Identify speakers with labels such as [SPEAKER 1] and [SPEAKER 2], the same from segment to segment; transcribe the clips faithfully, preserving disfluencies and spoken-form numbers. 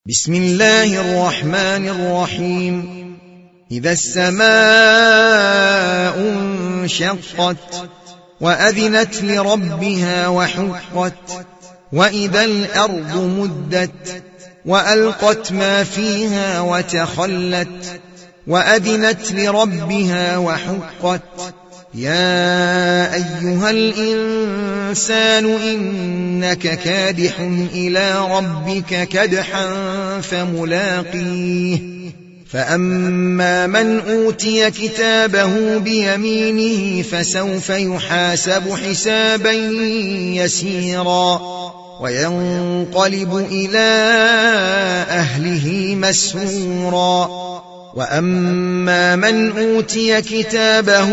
[SPEAKER 1] بسم الله الرحمن الرحيم إذا السماء انشقت وأذنت لربها وحقت وإذا الأرض مدت وألقت ما فيها وتخلت وأذنت لربها وحقت يا أيها الإنسان إنك كادح إلى ربك كدحا فملاقيه فأما من أوتي كتابه بيمينه فسوف يحاسب حسابا يسيرا وينقلب إلى أهله مسرورا وأما من أوتي كتابه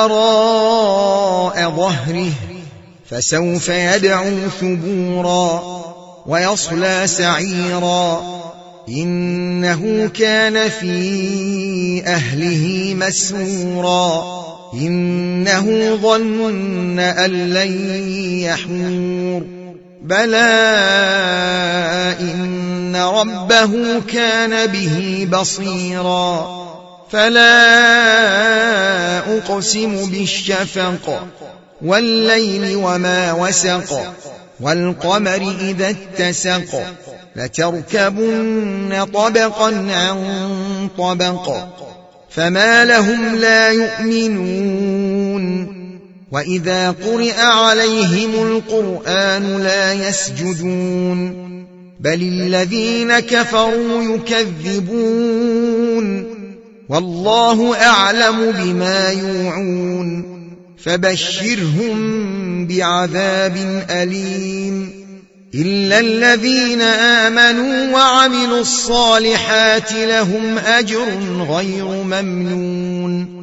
[SPEAKER 1] وراء ظهره فسوف يدعو ثبورا ويصلى سعيرا إنه كان في أهله مسرورا إنه ظن أن لن يحور بلى إن ربه كان به بصيرا فلا أقسم بالشفق والليل وما وسق والقمر إذا اتسق لتركبن طبقا عن طبق فما لهم لا يؤمنون وإذا قرئ عليهم القرآن لا يسجدون بل الذين كفروا يكذبون والله أعلم بما يوعون فبشرهم بعذاب أليم إلا الذين آمنوا وعملوا الصالحات لهم أجر غير ممنون